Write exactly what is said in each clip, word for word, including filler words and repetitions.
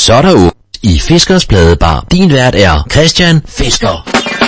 Så er der åbent i Fiskers Pladebar. Din vært er Christian Fisker.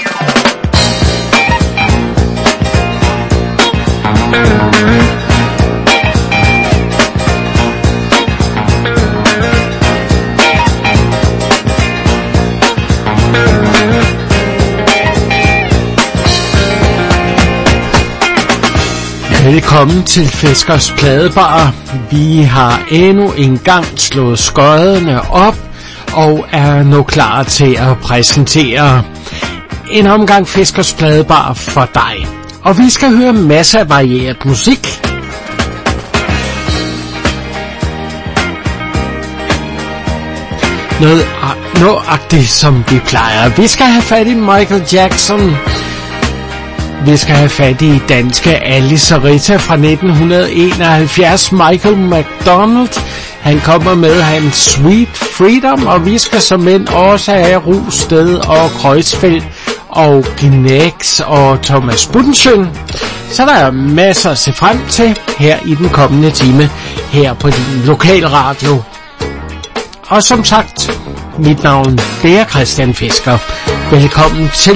Velkommen til Fiskers Pladebar. Vi har endnu en gang slået skodderne op og er nu klar til at præsentere en omgang Fiskers Pladebar for dig. Og vi skal høre masser af varieret musik. Noget nøjagtigt som vi plejer. Vi skal have fat i Michael Jackson. Vi skal have fat i danske Alice og Rita fra nitten enoghalvfjerds. Michael McDonald, han kommer med hans Sweet Freedom. Og vi skal som mænd også have Rosted og Kreuzfeldt og Gnex og Thomas Budensjøen. Så der er masser at se frem til her i den kommende time her på din lokalradio. Og som sagt, mit navn er Christian Fisker. Velkommen til.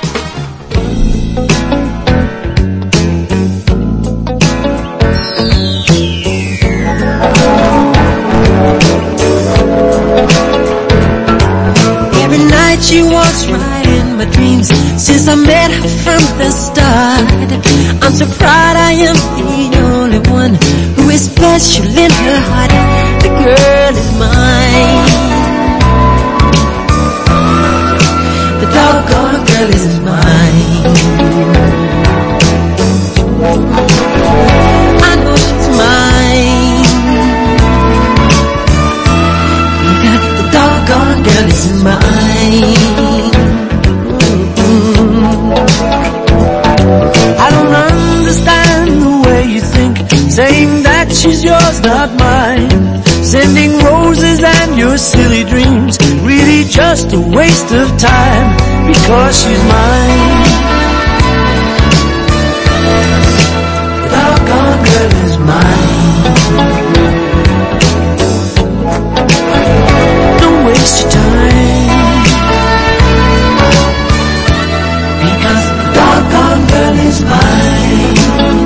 She was right in my dreams since I met her from the start. I'm so proud I am the only one who is special in her heart. The girl is mine. The doggone girl is mine. I know she's mine. The doggone girl is mine. I don't understand the way you think, saying that she's yours, not mine. Sending roses and your silly dreams, really just a waste of time, because she's mine. The doggone girl is mine. Don't waste your time, because the doggone girl is mine.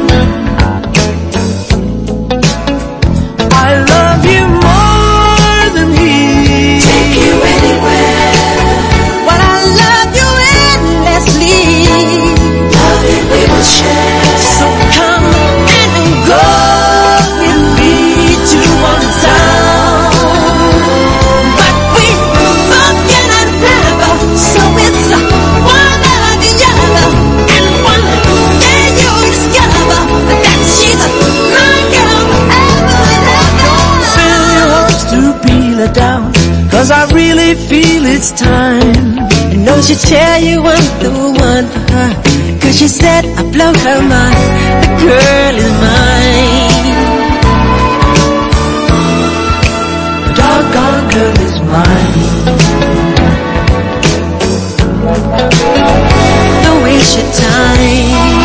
I love you more than he. Take you anywhere. But I love you endlessly. Love it we will share. So come and go with me to one town. But we both cannot never, so it's a one or the other. And one day you'll discover that she's my girl forever and ever. Don't fill your hopes to peel her down, cause I really feel it's time. And no, she tell you I'm the one for her, cause she said I blow her mind. The girl is mine. The doggone girl is mine. Don't waste your time,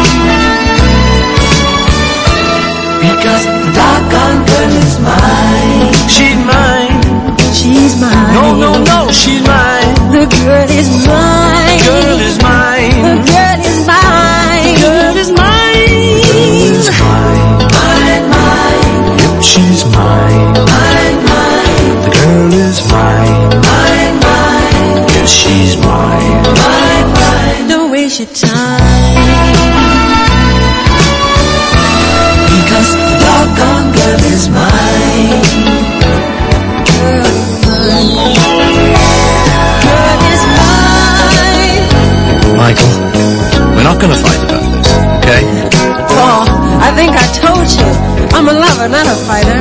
because the doggone girl is mine. She's mine. She's mine. No, no, no, she's mine. The girl is mine. The girl is mine. The girl is mine. The girl is mine. The girl is mine. Mine, mine. Yep, she's mine. Mine, mine. The girl is mine. Mine, mine. Yes, she's mine. Mine, mine. Don't waste your time, because the doggone girl is mine. Girl is mine. Michael, we're not gonna fight about this, okay? Paul, I think I told you, I'm a lover, not a fighter.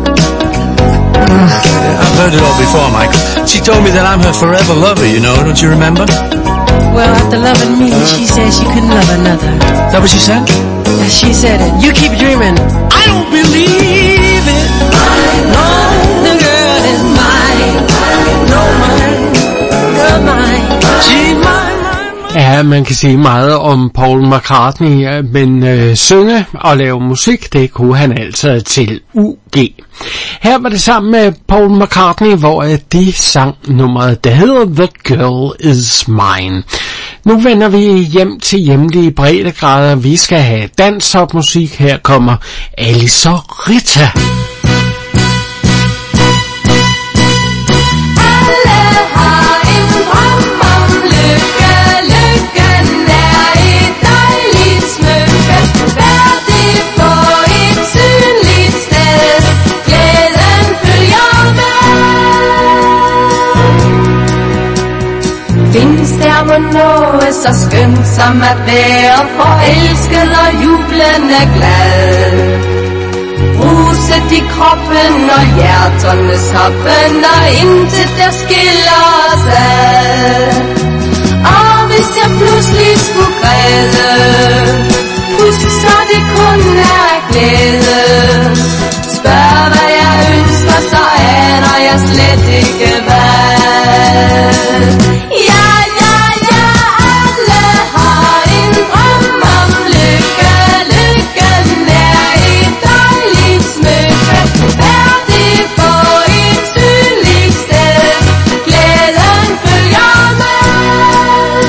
I've heard it all before, Michael. She told me that I'm her forever lover, you know, don't you remember? Well, after loving me, she said she couldn't love another. Is that what she said? Yeah, she said it. You keep dreaming. I don't believe it. No, the girl is mine. No, mine. Girl, mine. She's mine, mine, mine. Ja, man kan sige meget om Paul McCartney, men øh, synge og lave musik, det kunne han altså til U G. Her var det sammen med Paul McCartney, hvor de sang nummeret, der hedder The Girl Is Mine. Nu vender vi hjem til hjemlige breddegrader. Vi skal have dansopmusik. Her kommer Alice og Rita. Findes der må noget så skønt som at være forelsket og jublende glad. Ruset i kroppen og hjerternes hoppen og intet der skiller os ad. Og hvis jeg pludselig skulle græde, husk så det kun er glæde. Spørg hvad jeg ønsker, så aner jeg slet ikke hvad. Ja, ja, ja, alle har en drøm om lykke. Lykken er et dejligt smykke. Er det på et synligt sted, glæden følger med.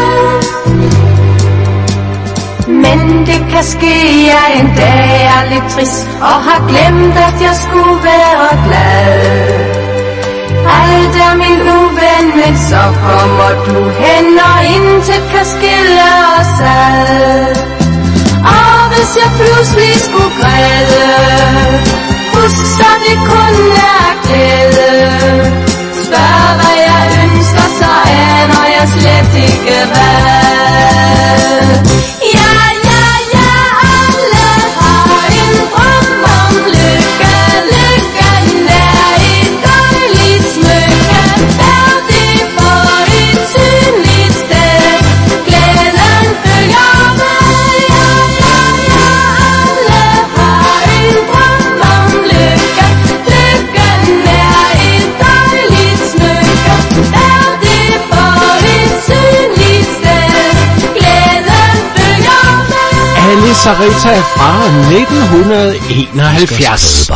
Men det kan ske, jeg en dag er lidt trist og har glemt, at jeg skulle være glad. Alt er min uven, men så kommer du hen, og intet kan skille os ad. Og hvis jeg pludselig skulle græde, husk så det kun er glæde. Spørg hvad jeg ønsker, så aner jeg slet ikke hvad. Ja, ja, ja, alle har en drøm om lykke. Lykken er et dejligt smykke. Er det på et synligt sted, glæden følger med. Ja, ja, ja, alle har en drøm om lykke. Lykken er et dejligt smykke. Er det på et synligt sted, glæden følger med. Alice og Rita fra nitten enoghalvfjerds.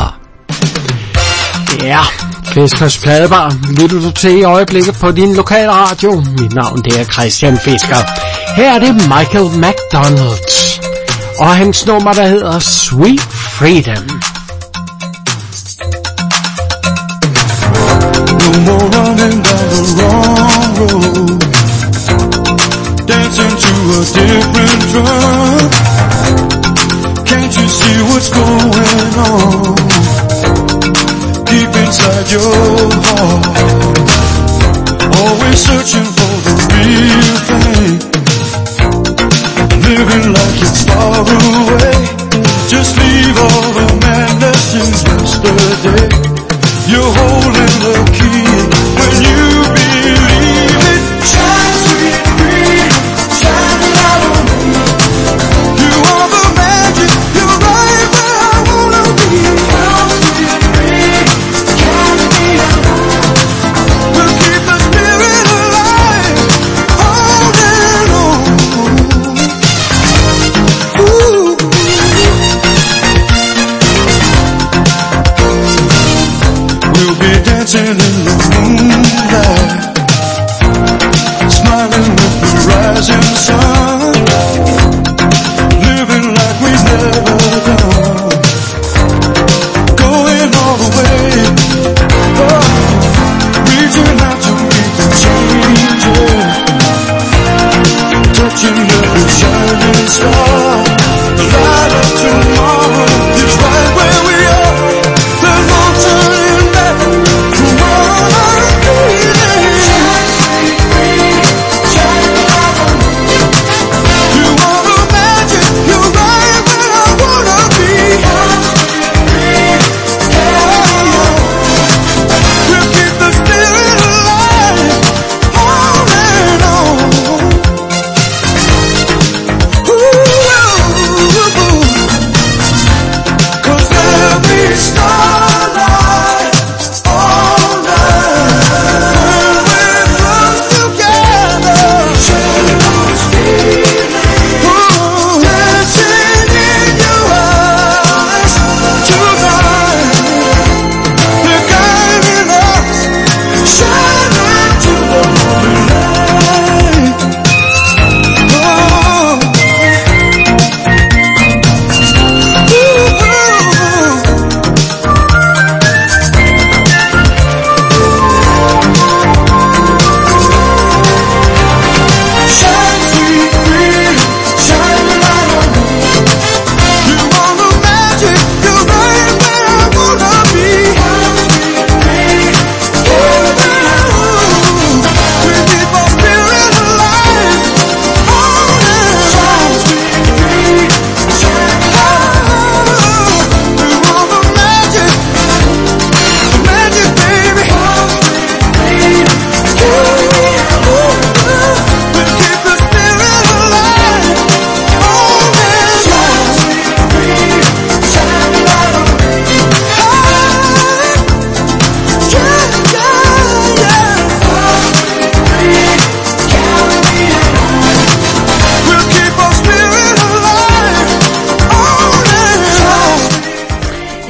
Ja, Fiskers Pladebar lytter du til i øjeblikket på din lokale radio. Mit navn det er Christian Fisker. Her er det Michael McDonald og hans nummer der hedder Sweet Freedom. No more running down the wrong road, dancing to a different drum. Can't you see what's going on deep inside your heart? Always searching for the real thing, living like it's far away. Just leave all the madness since yesterday. You're holding the key when you believe it. Shine, sweet freedom, shine light on me. You are the magic, you're right where I wanna be. Come, sweet freedom, carry me along. We'll keep the spirit alive, holding on. Ooh.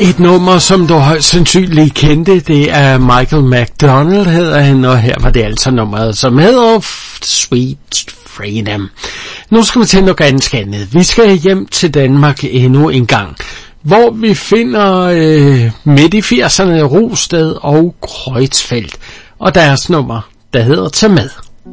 Et nummer, som du højst sandsynligt kendte, det er Michael McDonald, hedder han, og her var det altså nummeret, som hedder Sweet Freedom. Nu skal vi til noget ganske andet. Vi skal hjem til Danmark endnu en gang, hvor vi finder øh, midt i firserne Rosted og Kreuzfeldt, og deres nummer, der hedder Tag med.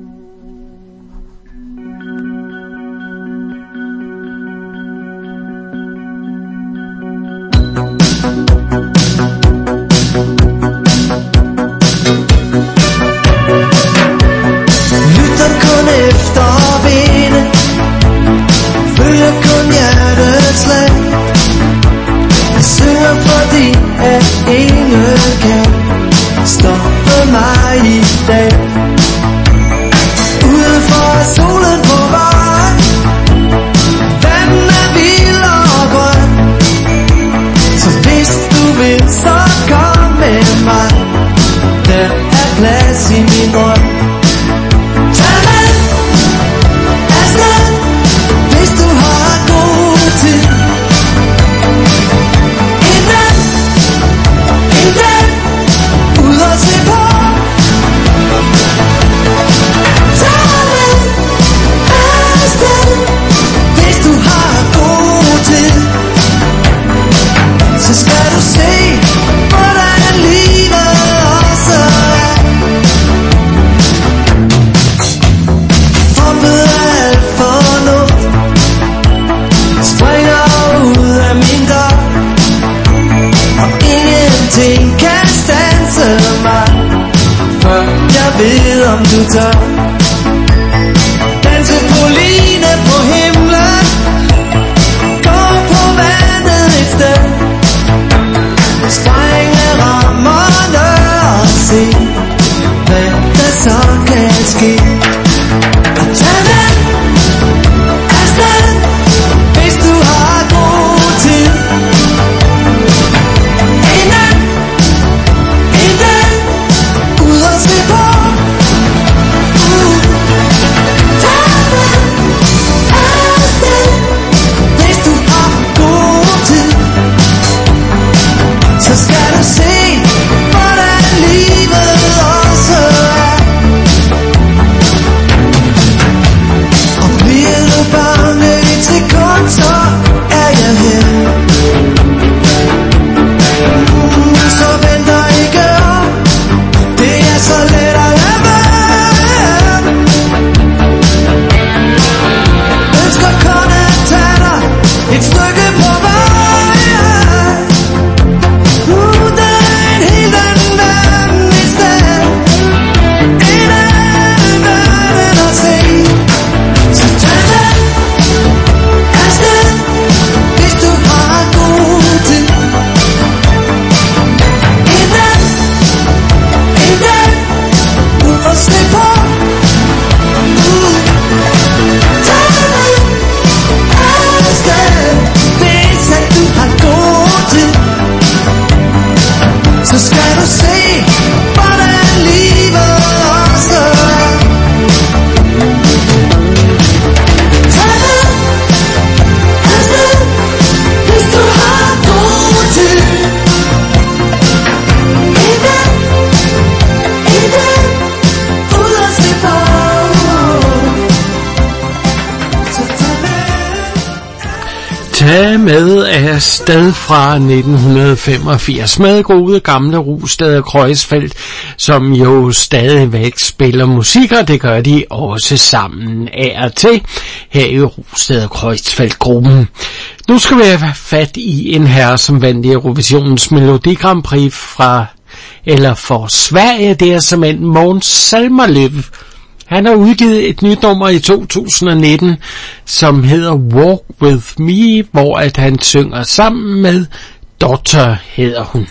Med af sted fra nitten femogfirs med gode gamle Rosted og Kreuzfeldt, som jo stadigvæk spiller musik, og det gør de også sammen af og til her i Rosted og Kreuzfeldt-gruppen. Nu skal vi have fat i en herre, som vandt Eurovisionens Melodi Grand Prix fra, eller for Sverige, det er simpelthen Måns Zelmerlöw. Han har udgivet et nyt nummer i to tusind nitten, som hedder Walk With Me, hvor at han synger sammen med Dotter, hedder hun.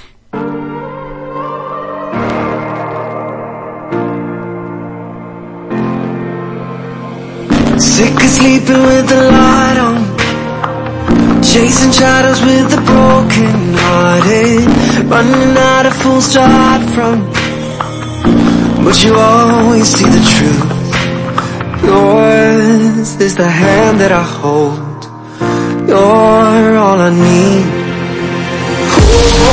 Sick of sleeping with the light on, chasing shadows with the broken hearted, running out of full start from, but you always see the truth. Yours is the hand that I hold, you're all I need.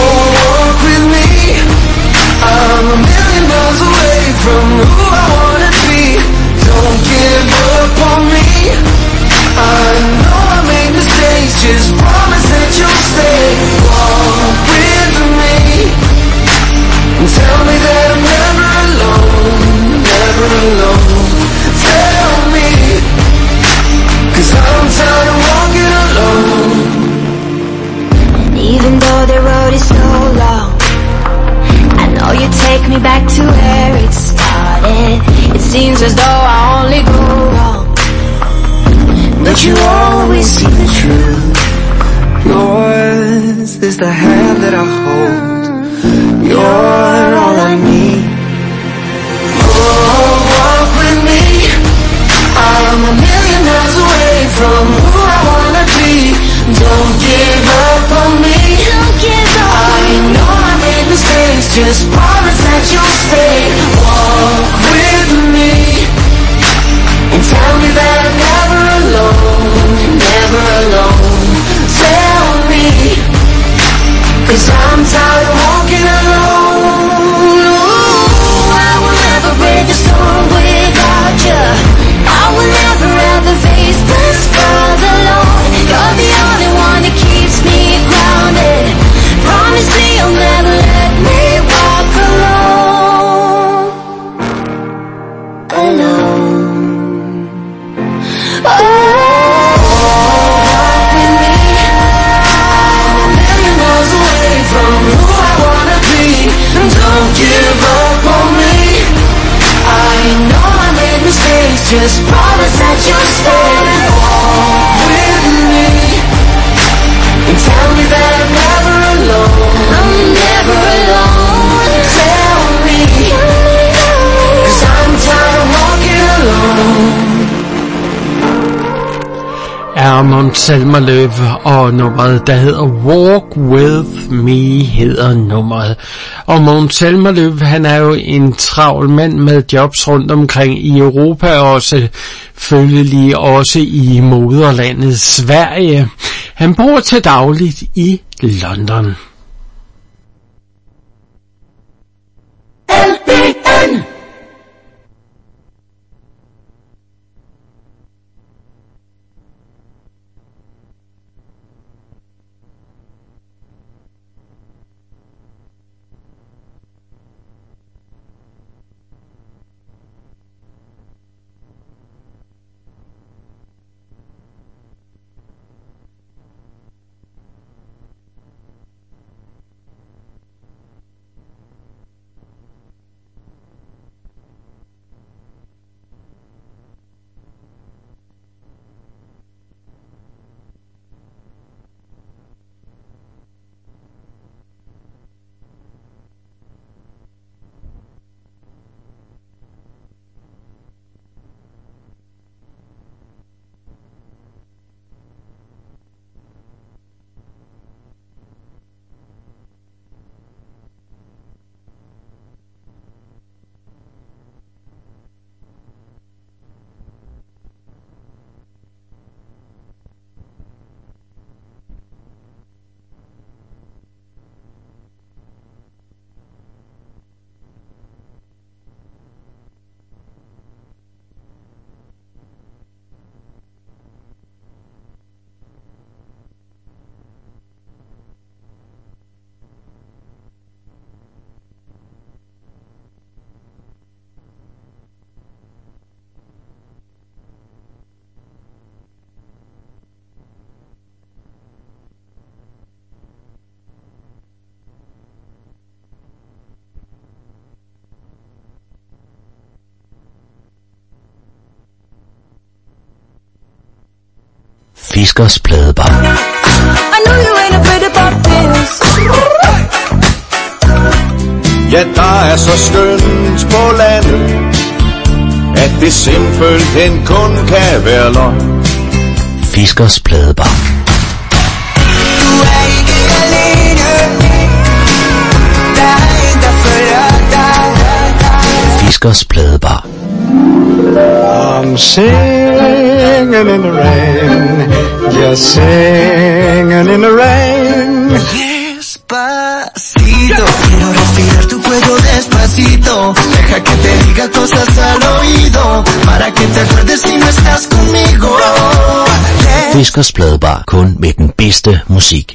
me back to where it started. It seems as though I only go wrong, but you always see the truth. Yours is the hand that I hold. You're all I need. Oh, walk with me. I'm a million miles away from who I wanna be. Don't give up on me. Don't give up. I know I made mistakes, just promise that you'll stay. Walk with me and tell me that I'm never alone, never alone. Tell me, 'cause I'm tired of walking alone. Ooh, I will never brave the storm without you. I will never ever face the scars alone. You're the only one that keeps me grounded. Promise me you'll never let me walk alone. Alone. Oh, walk with me. I'm a million miles away from who I wanna be. Don't give up on me. I know I made mistakes, just promise that you'll stay. Walk with me and tell me that I'm never alone. I'm never alone. Tell me, 'cause I'm tired of walking alone. Er Måns Zelmerlöw, og nummeret, der hedder Walk With Me, hedder nummeret. Og Måns Zelmerlöw, han er jo en travl mand med jobs rundt omkring i Europa, og selvfølgelig også i moderlandet Sverige. Han bor til dagligt i London. L B N Fiskers Pladebar. I know you ain't afraid about this. Ja, der er så skønt på landet, at det simpelthen kun kan være løgn. Fiskers Pladebar. Du er ikke alene. Der er en, der følger dig. Fiskers Pladebar. I'm singing in the rain, just singing in the rain. Despacito, quiero respirar tu cuello despacito. Deja que te diga cosas al oído, para que te acuerdes si no estás conmigo. Fiskers Pladebar, kun med den bedste musik.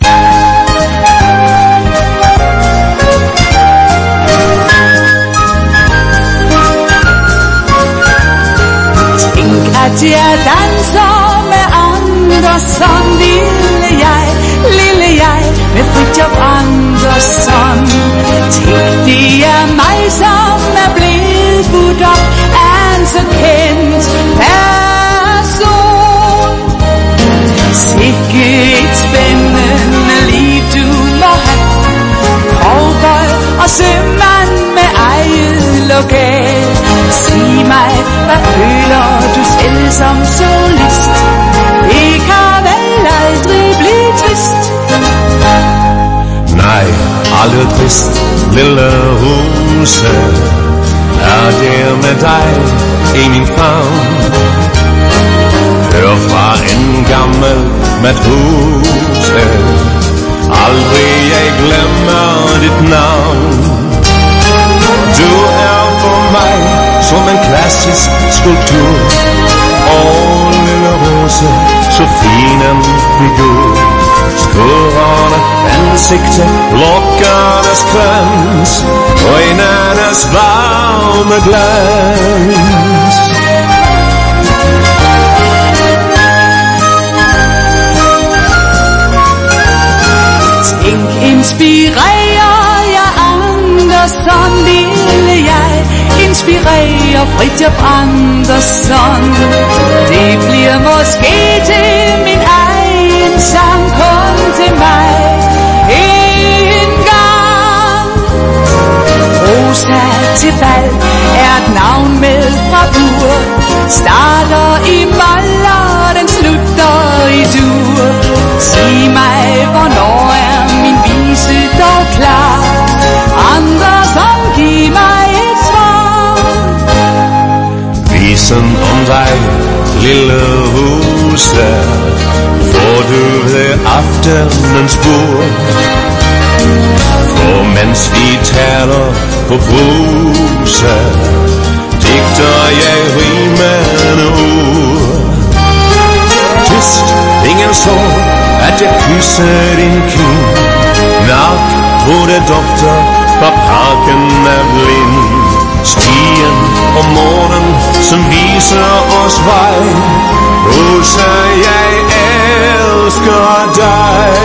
At jeg danser med Andersson, lille jeg, lille jeg, med Fridtjof Andersson. Tænk, det er mig, så kendt person. Sikke et spændende liv du må have, cowboy og sømand med eget lokal. Sig mig, hvad føler du selv som solist? Det kan vel aldrig blive trist. Nej, aldrig trist, lille huset er der med dig i min favn. Hør fra en gammel matrose, aldrig jeg glemmer dit navn. Du er for mig som en klassisk skulptur. Åh, lille rose, så fin en figur. Skårene, ansigte, lokkernes krans, øjnenes varme glans. Tænk, inspirerer jeg Andersson, lille jeg. Inspirerer Fridtjof Andersson. Det bliver måske til min egen sang, kun til mig en gang. Rosa til bal er et navn med bravur. Starter i mol og den slutter i dur. Sig mig, hvornår er min vise dog klar? Andersson, giv mig et svar. Visen om dig, lille huse, får du ved aftenens bord. For mens vi taler på bruset, digter jeg rimende ord. Tyst, ingen så, at jeg kysser din kind. Mærk, hvor det dufter fra parken af blind. Stien om morgen, som viser os vej. Rosa, jeg elsker dig.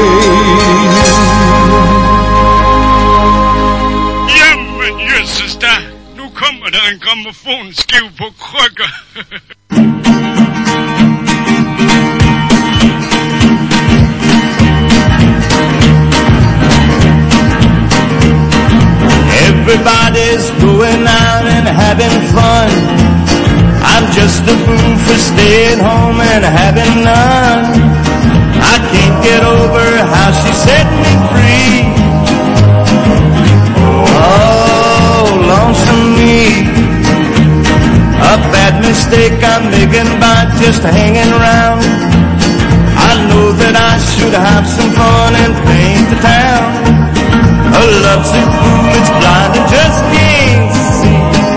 Jamen, jøsses da. Nu kommer der en grammofonskive på krykker. Everybody's going out and having fun. I'm just a fool for staying home and having none. I can't get over how she set me free. Oh, lonesome me. A bad mistake I'm making by just hanging around. I know that I should have some fun and paint the town. A lovesick fool is blind and just can't see.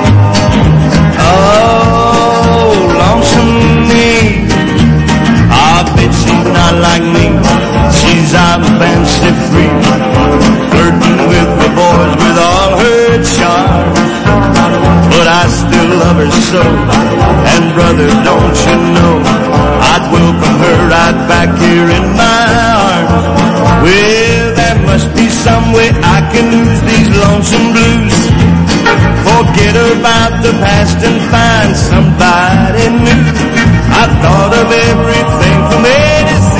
Oh, lonesome me. I bet she's not like me. She's out fancy free, flirting with the boys with all her charms. But I still love her so, and brother, don't you know, I'd welcome her right back here in my arms. Well, there must be some way I can lose these lonesome blues. Forget about the past and find somebody new. I've thought of everything from A to Z.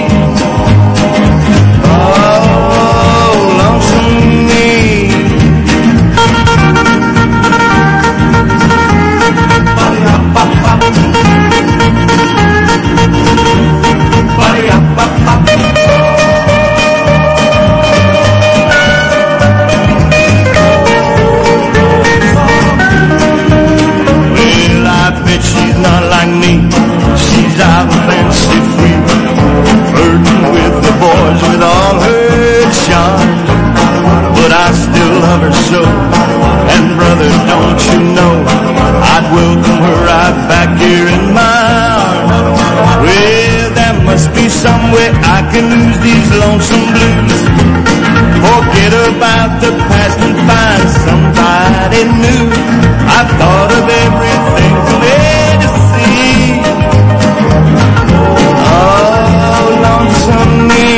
Oh, lonesome me. She's out fancy free, flirting with the boys with all her charm. But I still love her so, and brother, don't you know, I'd welcome her right back here in my arms. Well, there must be some way I can lose these lonesome blues. Forget about the past and find somebody new. I've thought of everything from A to Z. Oh, lonesome me.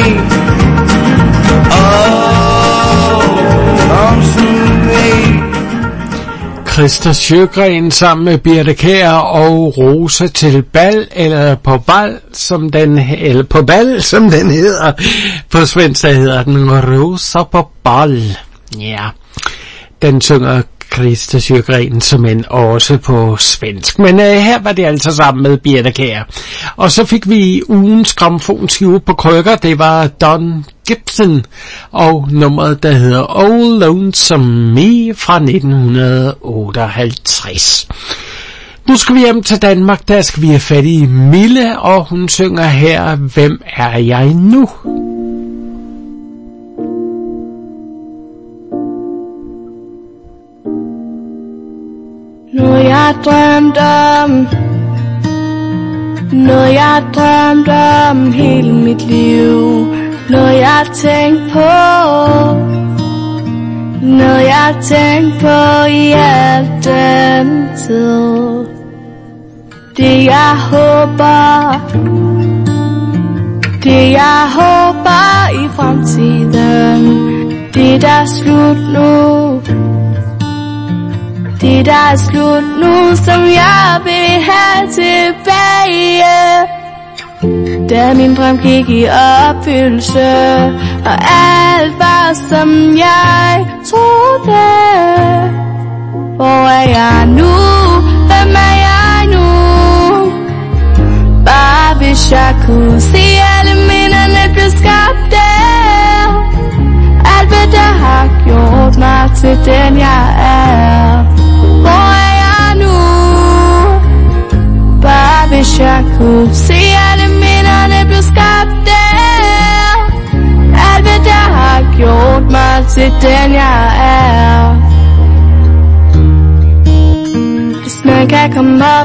Oh, lonesome me. Christa Sjögren sammen med Birthe Kjær og Rose til bal, eller på bal, som den, eller på bal, som den hedder. På svensk hedder den Rosa på bal. Ja, den synger Christa Sjögren som en også på svensk. Men uh, her var det altså sammen med Birthe Kjær. Og så fik vi ugens grammofonskive på krykker. Det var Don Gibson og nummeret, der hedder Old Lonesome Me fra nitten otteoghalvtreds. Nu skal vi hjem til Danmark. Der skal vi have fat i Mille, og hun synger her, Hvem er jeg nu? Noget jeg drømt om, noget jeg drømt om hele mit liv, noget jeg tænkt på, noget jeg tænkt på i al den tid. Det jeg håber, det jeg håber i fremtiden, det der er slut nu. Det der er slut nu, som jeg vil have tilbage. Da min drøm gik i opfyldelse, og alt var som jeg troede. Hvor er jeg nu? Hvem er jeg nu? Bare hvis jeg kunne se alle minderne blev skabt der. Alt hvad der har gjort mig til den jeg er. Hvor er jeg nu? Bare hvis jeg kunne se alle minderne blev skabt der. Alt hvad der har gjort mig til den jeg er. Hvis man kan komme op,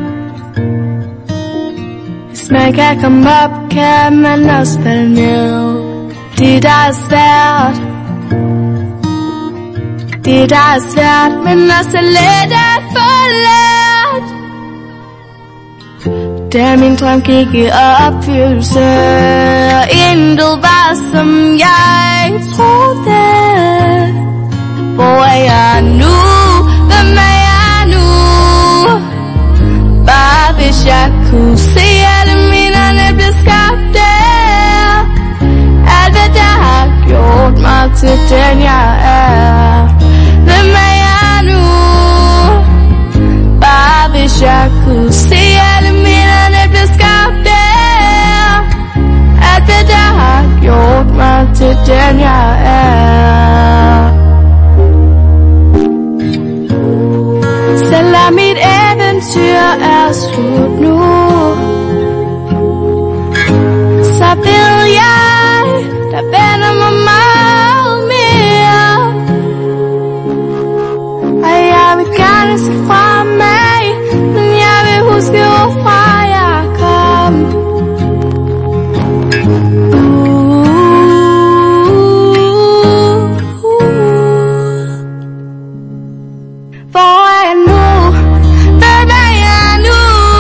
hvis man kan komme op, kan man også falde ned. Det der er svært, det der er svært, men også let at få lært. Da min drøm gik i opfyldelse, og intet var som jeg troede. Hvor er jeg nu? Hvem er jeg nu? Bare hvis jeg kunne se alle minderne blev skabt der. Alt hvad der har gjort mig til den jeg er. Hvem er jeg nu? Bare hvis jeg kunne se alle minderne blev skabt der. Alt hvad der har gjort mig til den jeg er. Selvom mit eventyr er slut nu, så ved jeg, der vender mig meget mere. Og jeg vil gerne se fra mig, men jeg vil huske hvorfra jeg kom. uh, Hvor er jeg nu? Hvem er jeg nu?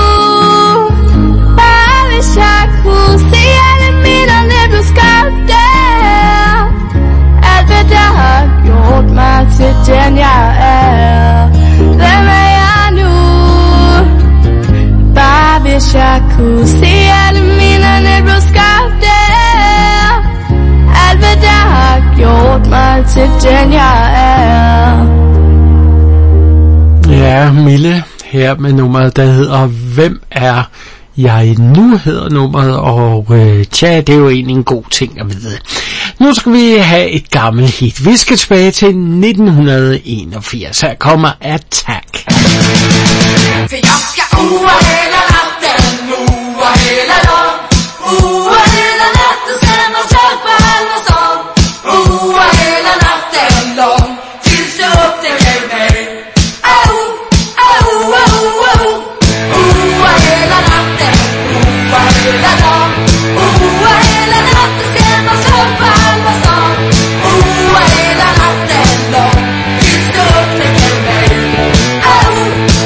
Bare hvis jeg kunne se alle minderne blev skabt der. Alt hvad der har gjort mig til den jeg er. Hvem er jeg nu? Bare hvis jeg kunne se alle minderne blev skabt der. Alt hvad der har gjort mig til den jeg er. Ja, Mille her med nummeret, der hedder Hvem er jeg nu, hedder nummeret, og øh, tja, det er jo egentlig en god ting at vide. Nu skal vi have et gammelt hit. Vi skal tilbage til nitten enogfirs. Her kommer Attack.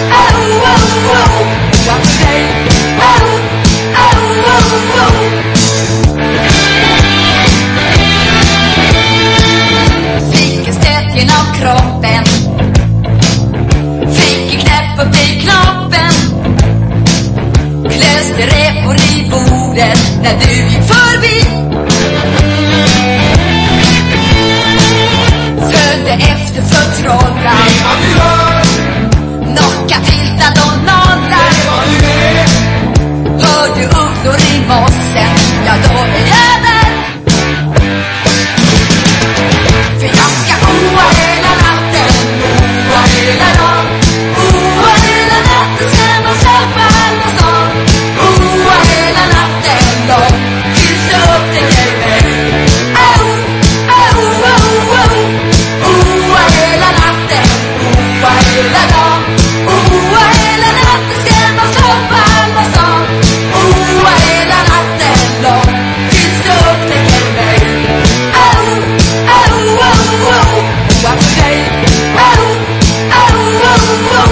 Oh, bordet när du gick förbi. Följde efter förtrollad, knocka, tiltad och nollad. Hör du ugglor i mossen, ja då är jag där. För jag ska oa hela natten, oa hela dagen, oa hela natten, sen och släppa alla stan. Oa hela natten lång, tills du upptäcker mig. Au, au, au, au. Oa hela natten, oa hela dagen, oa hela natten, sen och släppa alla stan. Oa hela natten lång, tills du upptäcker mig. Au, au, au, au. Oa för dig. Au, au, au, au.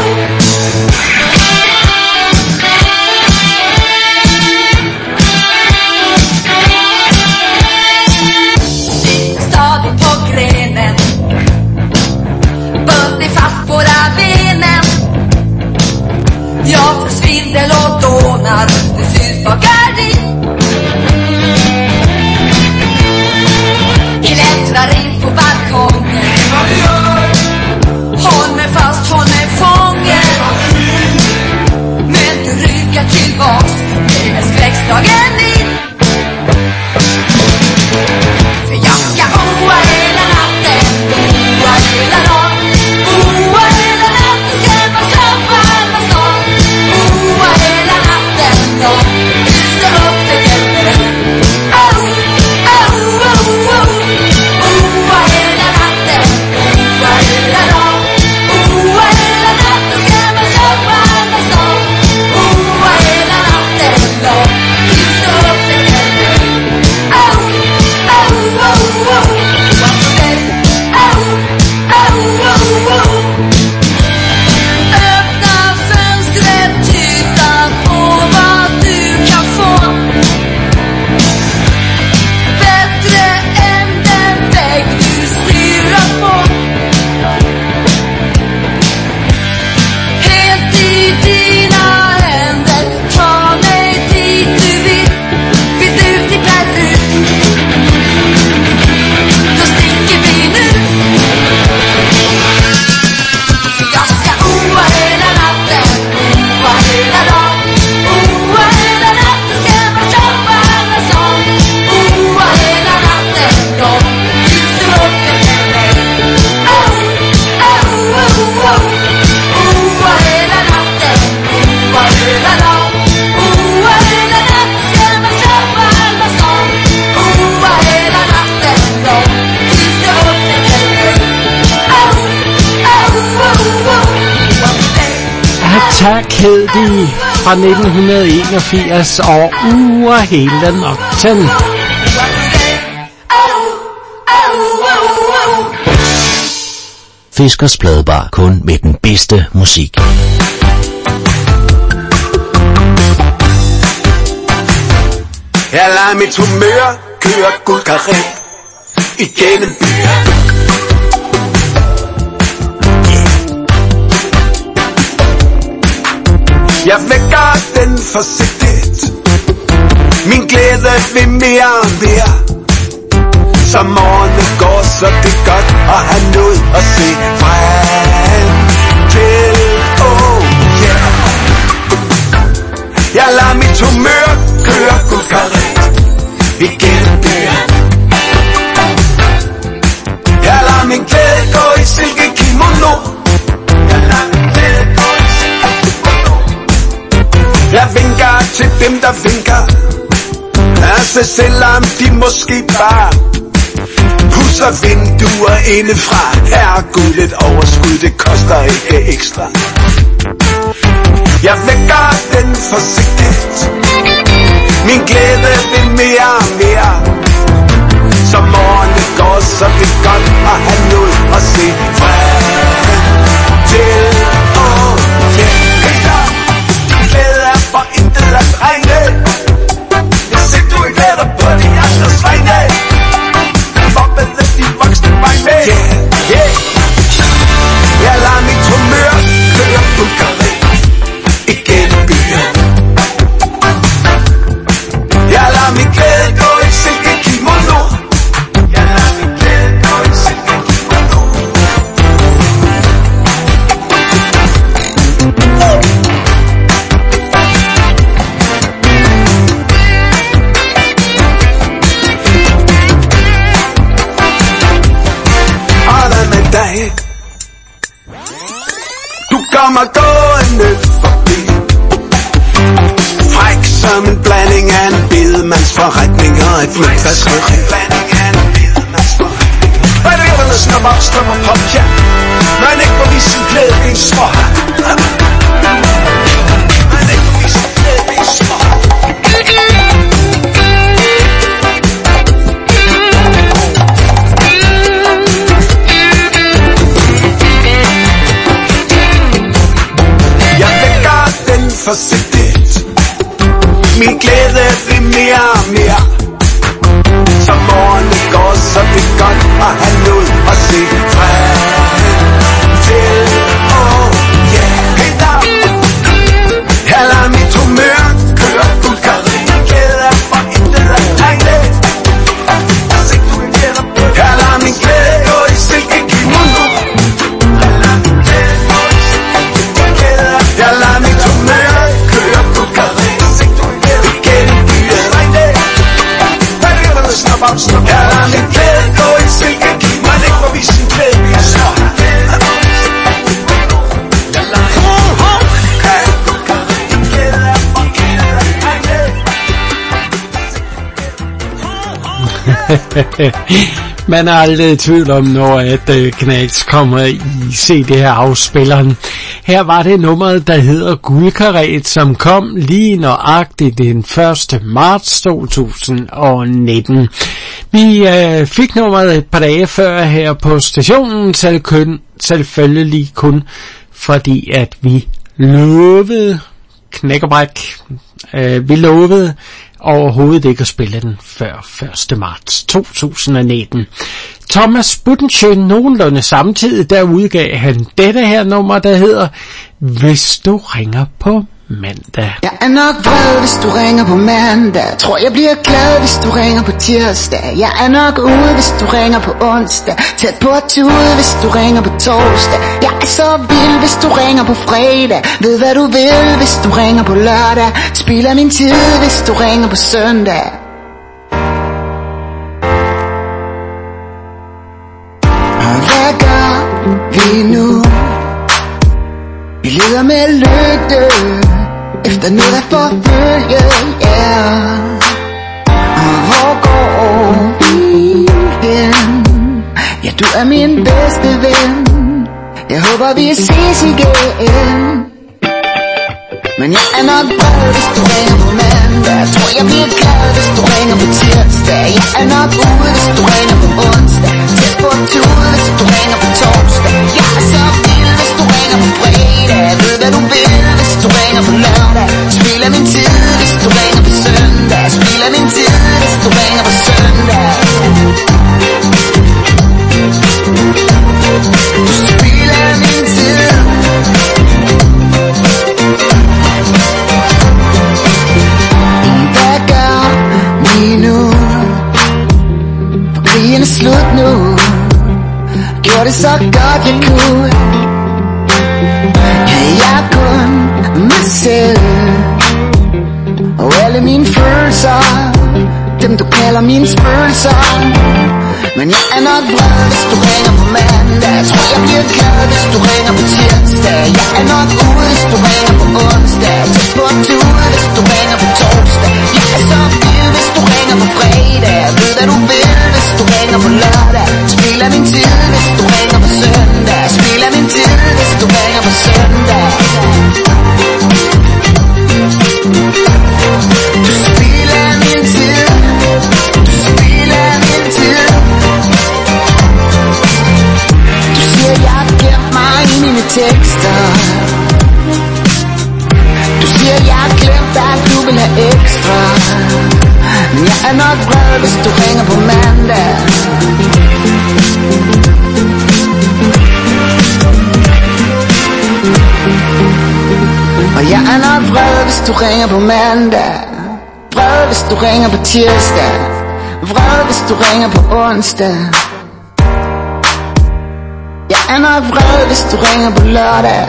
Sitter stadigt på grenen, bundit fast båda benen. Jag får svindel och dånar, det syns på gardin. Klättrar in på balkongen, håll mig fast, håll mig fången. Men du rycker tillbaks, blir med skräckslagen in. För jag ska oa hela natten, oa hela dagen, oa hela natten, sen och släppa alla stan. Oa hela natten lång, tills du upptäcker mig. Au, au, au, au. Oa hela natten, oa hela dagen, oa hela natten, sen och släppa alla stan. Oa hela natten lång, tills du upptäcker mig. Au, au, au, au. Oa för dig. Au, au, au, au. Öppna fönstret, titta på vad du kan få. Bättre än den väg du styrar på. Helt i dina händer, ta mig dit du vill. Vill du till Peru, då sticker vi nu. Jag ska oa hela natten, oa hela dagen, oa hela natten, sen och köpa alla stan. Oa hela natten lång, tills du upptäcker mig. Au, au, au, au. Oa hela natten, oa hela dagen, oa hela natten, sen och köpa alla stan. Oa hela natten lång, tills du upptäcker mig. Au, au, au, au. Oa för dig. Attack hed de fra nitten enogfirs og uger hele natten. Fiskers Pladebar, kun med den bedste musik. Jeg lader mit humør køre guldkaret igennem byen. Jeg vækker den forsigtigt, min glæde vil mere og mere. Som morgenen går, så det er godt at have noget at se frem til. Oh yeah. Jeg lader mit humør køre guldkaret igennem byen. Jeg lader min glæde gå i silkekimono. Jeg lader min glæde gå i silkekimono. Jeg vinker til dem, der vinker, altså selvom de måske bare pusser vinduer indefra. Herregud, lidt overskud, det koster ikke ekstra. Jeg vækker den forsigtigt, min glæde vil mere og mere. Som morgenen går, så er det godt at have noget at se frem til. Oh yeah, Peter, din glæde er for intet at regne. Hvis ikke du ikke glæder på de andres vegne, hvor ved de voksne vej med? Yeah, yeah. Jeg lader mit humør køre bulgari igennem byen. Jeg kommer gående forbi. Fræk som en blanding af en bedemandsforretning og et møntvaskeri. Reverne snupper op, strømmer pop, ja. Men ikke må vise sin glæde, det er en små. Men ikke må vise sin glæde, det er en små. Jeg vækker den forsigtigt. Min glæde bliver mere og mere. Som morgenen går, så det er godt at have noget at se frem til. Oh yeah, hey now. Her lader mit humør køre Bulgari. Glæder for intet at tegne. Her lader min glæde gå i silkekimono. Jeg lader mit humør køre Bulgari. Igen byen regne. Snop op, snop op. Jeg lader min glæde gå i silkekimono. Man ikke må vise sin glæde, vi er så. Man er aldrig i tvivl om, når at uh, Knags kommer i C D-afspilleren. Her var det nummeret, der hedder Guldkaret, som kom lige nøjagtigt den første marts to tusind nitten. Vi uh, fik nummeret et par dage før her på stationen, selv kun, selvfølgelig kun fordi at vi lovede knækkerbræk. Uh, vi lovede overhovedet ikke at spille den før første marts to tusind nitten. Thomas Budensjø nogenlunde samtidig, der udgav han dette her nummer, der hedder Hvis du ringer på mandag. Jeg er nok vred, hvis du ringer på mandag. Tror jeg bliver glad, hvis du ringer på tirsdag. Jeg er nok ude, hvis du ringer på onsdag. Tæt på at tude, hvis du ringer på torsdag. Jeg er så vild, hvis du ringer på fredag. Ved hvad du vil, hvis du ringer på lørdag. Spilder min tid, hvis du ringer på søndag. Og hvad gør vi nu? Vi leder med lygte efter noget at forfølge, yeah. Og hvor går vi hen? Ja, du er min bedste ven. Jeg håber vi ses igen. Men jeg er nok vred, hvis du ringer på mandag. Tror jeg bliver glad, hvis du ringer på tirsdag. Jeg er nok ude, hvis du ringer på onsdag. Tæt på at tude, hvis du ringer på torsdag. Jeg er så vild, hvis du ringer på fredag. Ved hvad du vil, hvis du ringer på lørdag. Spilder min tid, hvis du ringer på søndag. Spilder min tid, hvis du ringer på søndag. Du spilder min tid. Hvad gør vi nu? For krigen er slut nu. Gjorde det så godt jeg kunne. Jeg er kun mig selv. Og alle mine følelser, dem du kalder mine spøgelser. Men jeg er nok vred, hvis du ringer på mandag. Tror jeg bliver glad, hvis du ringer på tirsdag. Jeg er nok ude, hvis du ringer på onsdag. Tæt på at tude, hvis du ringer på torsdag. Jeg er så vild, hvis du ringer på fredag. Ved hvad du vil, hvis du ringer på lørdag. Spilder min tid, hvis du ringer på søndag. Spilder min tid, hvis du ringer på søndag. Du spilder min tid. Du spilder min tid. Du siger jeg har glemt mig i mine tekster. Du siger jeg har glemt at du vil have ekstra. Men jeg er nok vred, hvis du ringer på mandag. Og jeg er nok vred, hvis du ringer på mandag. Vred, hvis du ringer på tirsdag. Vred, hvis du ringer på onsdag. Jeg er nok vred, hvis du ringer på lørdag.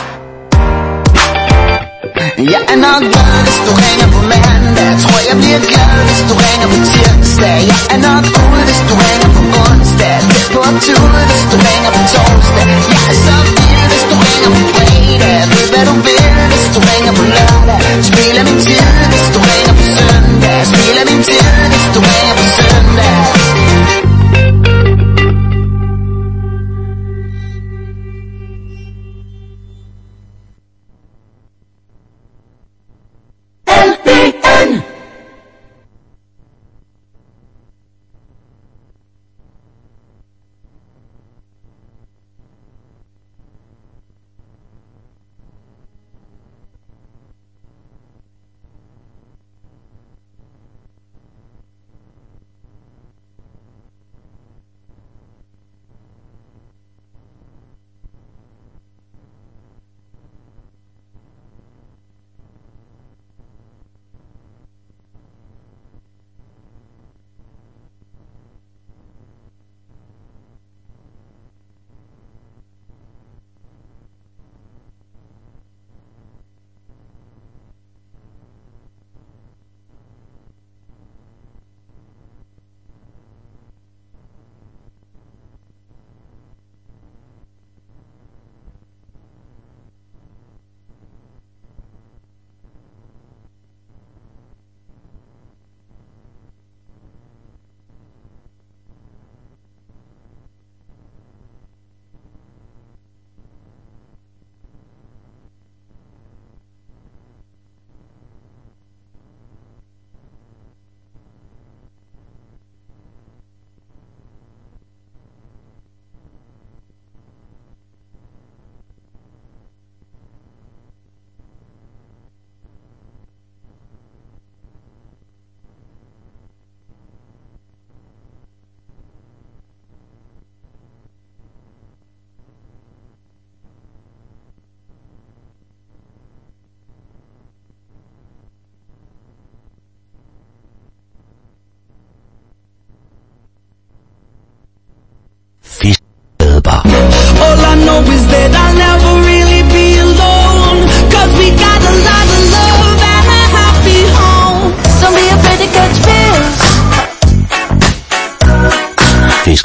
Jeg er nok vred, hvis du ringer på mandag. Tror jeg bliver glad, hvis du ringer på tirsdag. Jeg er nok ude, hvis du ringer på onsdag. Tæt på at tude, hvis du ringer på torsdag. Jeg er så vild, hvis du ringer på fredag.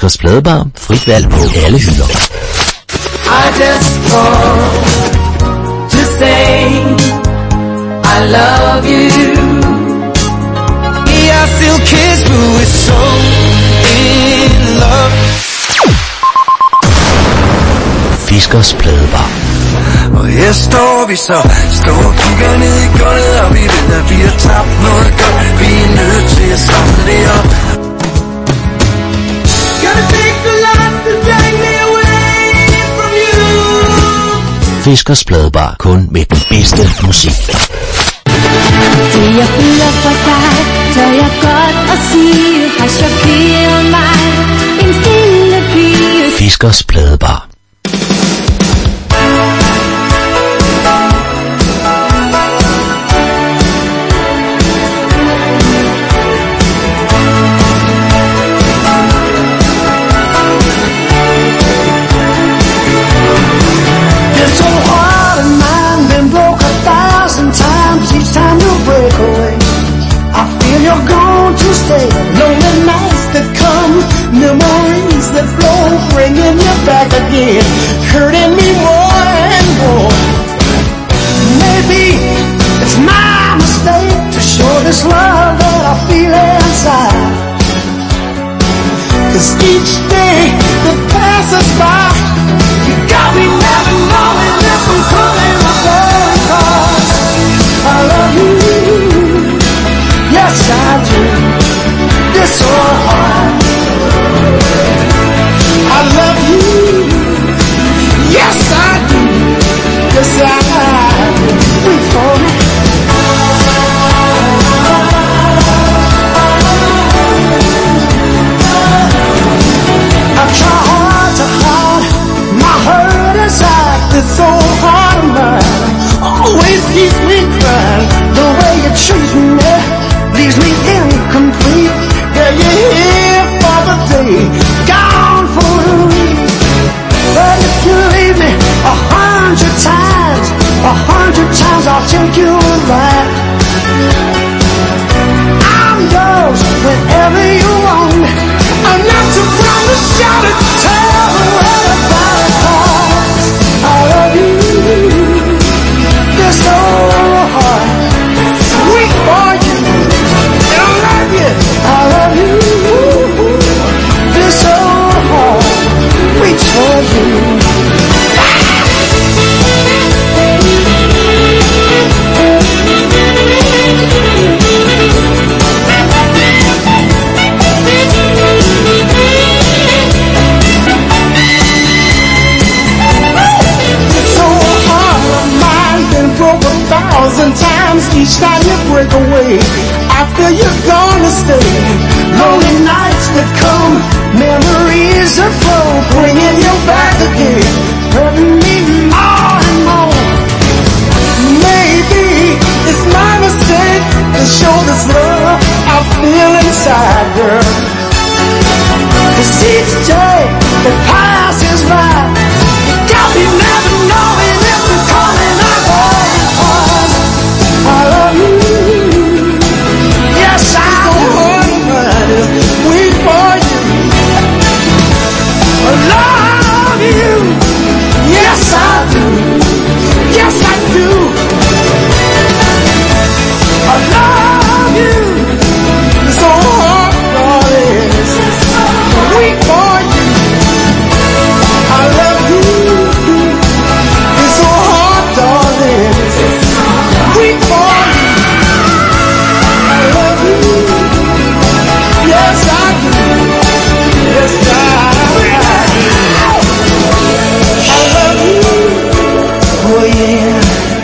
Fiskers Pladebar. Frit valg på alle hylder. I just called to say I love you. Yeah, I feel kids, but we're so in love. Fiskers Pladebar. Og her står vi så, står og kigger ned i gulvet, og vi ved, at vi har tabt noget godt. Vi er nødt til at samle det op. Gotta take the light to drag me away from you. Fiskers Pladebar, kun med den bedste musik. Det jeg føler for dig, tør jeg godt at sige, har chokeret mig, en stille pige. Fiskers Pladebar. You're going to stay. Lonely nights that come, memories that flow, bringing you back again, hurting me more and more. Maybe it's my mistake to show this love that I feel inside. 'Cause each day that passes by, you got me never knowing if I'm calling my phone calls. I love you. Yes, I do. This so hard. I love you. Yes, I do. Yes, I do. Wait for me. I try hard to hide my hurt inside. It's so hard of mine. Always keeps me crying. The way you treat me leaves me incomplete. Yeah, you're here for the day, gone for the week. But if you leave me a hundred times, a hundred times I'll take you alive. I'm yours whenever you want me. I'm not too proud to shout it, tell the world about it. I love you. There's no heart weak for you. I love you. This so hard, reach for you. So hard, my mind's been broke a thousand times. Each time you break away, after you're gonna stay. Lonely nights that come, memories that flow, bringing you back again, hurting me more and more. Maybe it's my mistake to show this love I feel inside, girl. 'Cause each day that passes by, you got me never knowing if I'm calling or going home. I love you. Yes, I wait for you. I love you. Yes, I do. Yes, I do. I love you. It's so hard, darling. Wait for you. I love you. It's so hard, darling. Wait for you. I love you. Yes, I do. Yes, I do. I love you. Oh, yeah.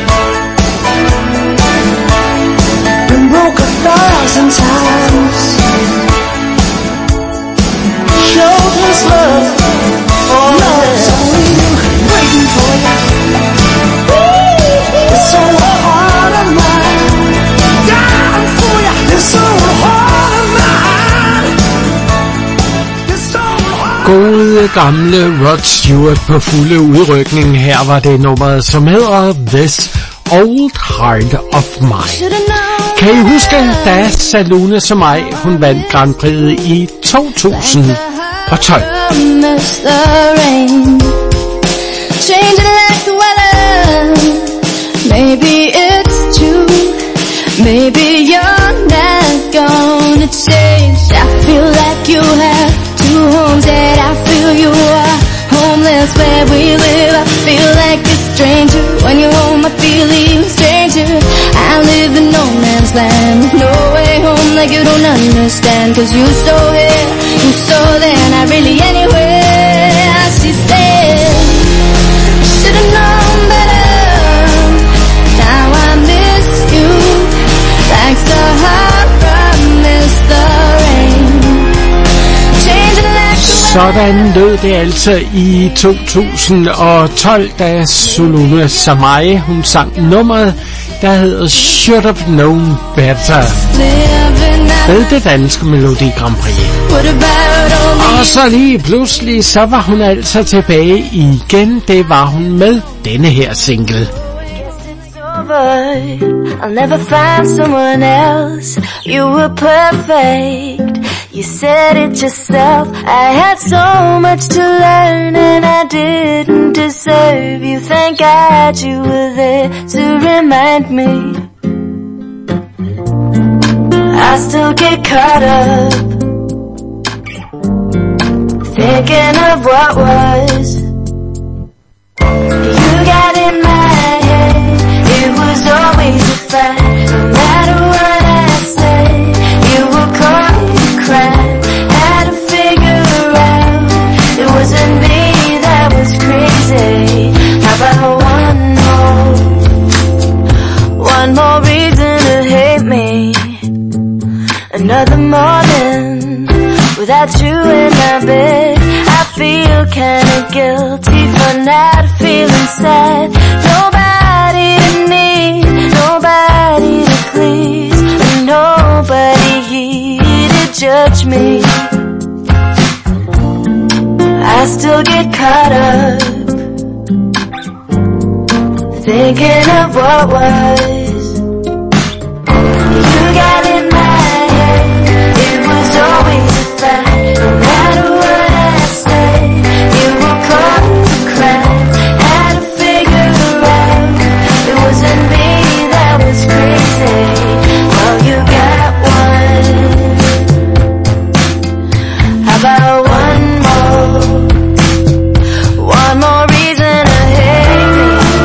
Been broke a thousand times. Showed this love. Oh, love's only you. Waiting for you. It's so hard of mine. Down for you. It's so hard of mine. Gode gamle Rod Stewart på fulde udrykning. Her var det nummeret, som hedder This Old Heart of Mine. Kan I huske, da Salune som mig, hun vandt Grand Prix'et i to tusind? og tolv. Maybe it's true. Maybe you're not gonna change. I feel like you have two homes, and I feel you are homeless where we live. I feel like a stranger when you're home. I feel even stranger. I live in no man's land with no way home, like you don't understand. Cause you so here, you so there, not really anywhere. She said, should've known better. Now I miss you like Sahara miss the rain. Changing like the Sådan lød det altså i to tusind og tolv, da Suluna Samaye, hun sang nummeret, der hedder Should Have Known Better, ved det danske Melodi Grand Prix. Og så lige pludselig, så var hun altså tilbage igen. Det var hun med denne her single. I'll never find someone else. You were perfect. You said it yourself. I had so much to learn and I didn't deserve you. Thank God you were there to remind me. I still get caught up thinking of what was. You got in my head. It was always a fight. No matter what I said, you would call me cry. Had to figure out it wasn't me that was crazy. How about one more, one more reason to hate me? Another morning without you in my bed. I feel kinda guilty for not feeling sad. Nobody to need, nobody to please, and nobody here to judge me. I still get caught up thinking of what was. You got in my head. It was always a fight. No matter what I said, you would call me cry. Had to figure out it wasn't me that was crazy. Well, you got one. How about one more? One more reason to hate me.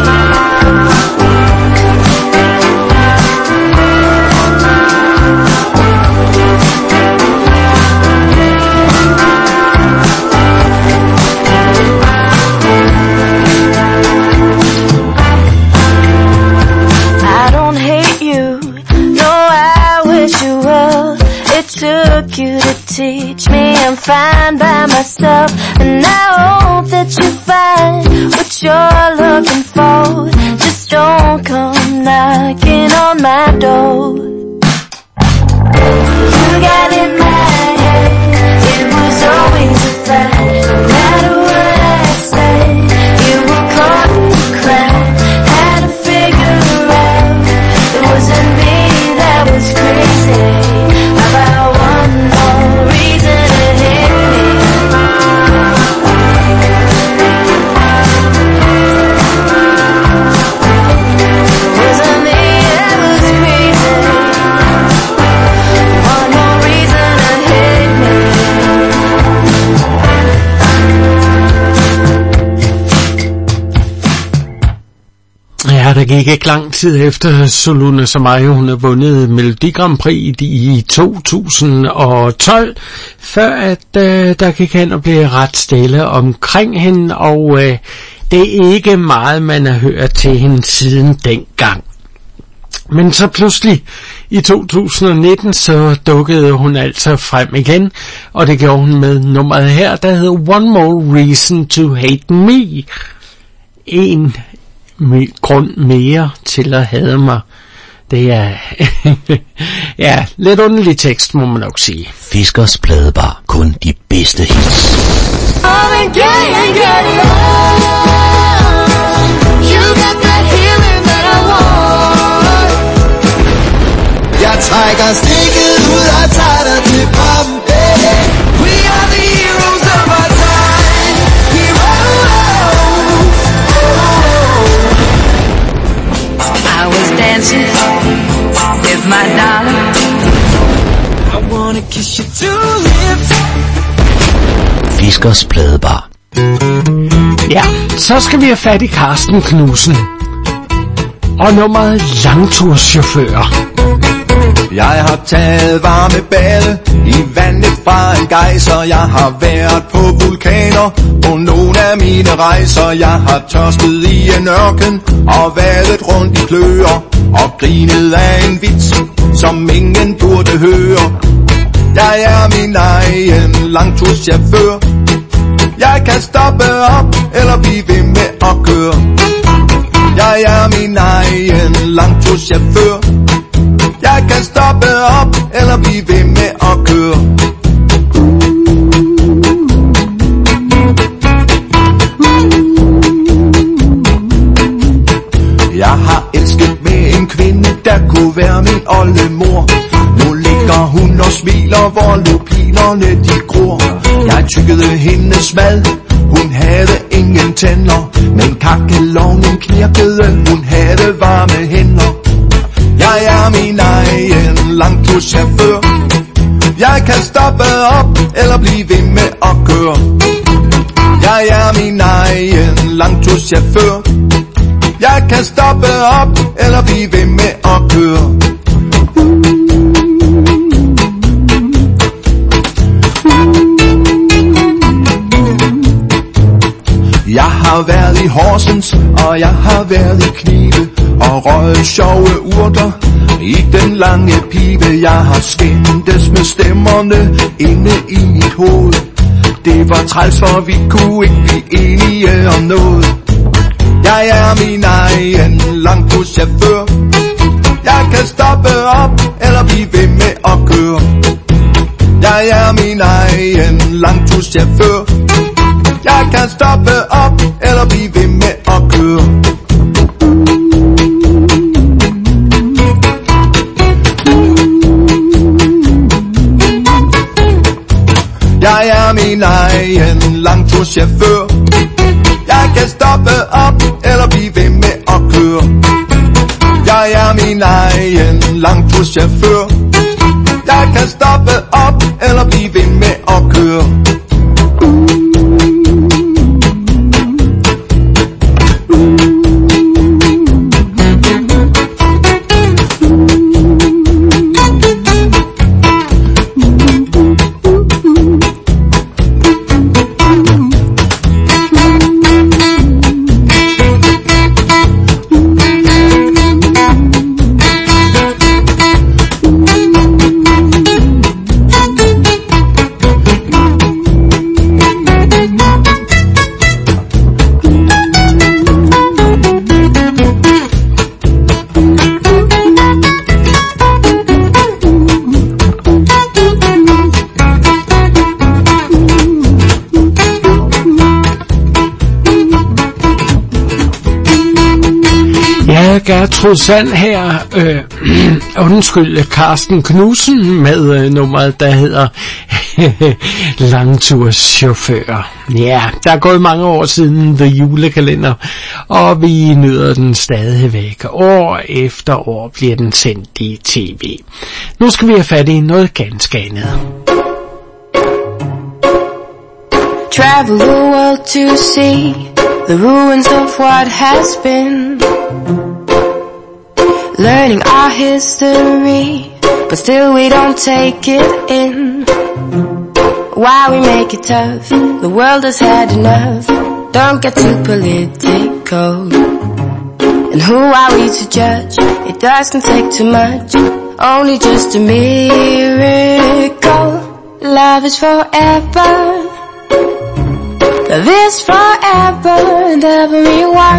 I don't hate you, no, I wish you well. It took you to teach me I'm fine by myself, and I hope that you find what you're looking for. Just don't come knocking on my door. You got in my head. It was always a fight. No matter what I said, you would call me cry. Had to figure out it wasn't me that was crazy. How about one more reason to hate me? It wasn't me that was crazy. One more reason to hate me. Ja, der gik ikke lang tid efter Suluna Samaye, hun har vundet Melodi Grand Prix i to tusind og tolv, før at øh, der gik hen og blev ret stille omkring hende, og øh, det er ikke meget, man har hørt til hende siden dengang. Men så pludselig i to tusind og nitten, så dukkede hun altså frem igen, og det gjorde hun med nummeret her, der hedder One More Reason to Hate Me. En my- grund mere til at hade mig. Det er ja, lidt underlig tekst, må man nok sige. Fiskers Pladebar. Kun de bedste hits. Jeg trækker stikket ud og tager dig til pumpen. We are the heroes of Fiskers Pladebar. Ja, så skal vi have fat i Carsten Knudsen og nummeret Langturschauffør. Jeg har taget varme bade i vandet fra en gejser. Jeg har været på vulkaner på nogle af mine rejser. Jeg har tørstet i en ørken og vadet rundt i kløer og grinet af en vits, som ingen burde høre. Jeg er min egen langturschauffør. Jeg kan stoppe op eller blive ved med at køre. Jeg er min egen langturschauffør. Jeg kan stoppe op eller blive ved med at køre. Jeg har elsket med en kvinde, der kunne være min oldemor. Nu ligger hun og smiler, hvor lupinerne de gror. Jeg tykkede hendes mad, hun havde ingen tænder, men kakkelovnen knirkede, hun havde varme hænder. Jeg er min egen langturschauffør. Jeg kan stoppe op eller blive ved med at køre. Jeg er min egen langturschauffør. Jeg kan stoppe op eller blive ved med at køre. Jeg har været i Horsens, og jeg har været i Knive, og røget sjove urter i den lange pibe. Jeg har skændtes med stemmerne inde i mit hoved. Det var træls, for vi kunne ikke blive enige om noget. Jeg er min egen langturschauffør. Jeg kan stoppe op eller blive ved med at køre. Jeg er min egen langturschauffør. Jeg kan stoppe op eller blive ved med at køre. Jeg er min egen langturschauffør. Jeg kan stoppe op eller blive ved med at køre. Jeg er min egen langturschauffør. Jeg kan stoppe op eller blive ved med at køre. Gertrud Sand her, øh, undskyld, Carsten Knudsen med øh, nummeret, der hedder Langturschauffør. Ja, der er gået mange år siden The Julekalender, og vi nyder den stadigvæk. År efter år bliver den sendt i tv. Nu skal vi have fat i noget ganske andet. Travel the world to see the ruins of what has been, learning our history, but still we don't take it in. Why we make it tough? The world has had enough. Don't get too political. And who are we to judge? It doesn't take too much, only just a miracle. Love is forever. Love is forever, and everyone